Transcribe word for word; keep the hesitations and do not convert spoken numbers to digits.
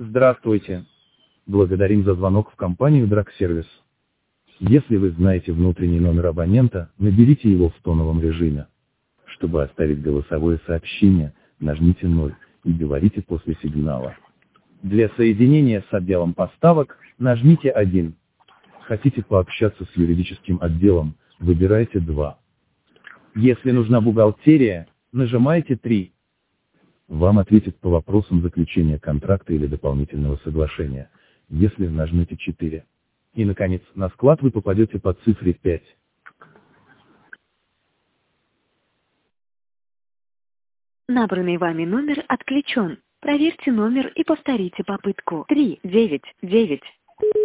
Здравствуйте. Благодарим за звонок в компанию Драгсервис. Если вы знаете внутренний номер абонента, наберите его в тоновом режиме. Чтобы оставить голосовое сообщение, нажмите ноль и говорите после сигнала. Для соединения с отделом поставок, нажмите один. Хотите пообщаться с юридическим отделом, выбирайте два. Если нужна бухгалтерия, нажимайте три. Вам ответят по вопросам заключения контракта или дополнительного соглашения, если нажмете четыре. И, наконец, на склад вы попадете по цифре пять. Набранный вами номер отключен. Проверьте номер и повторите попытку. три девять девять.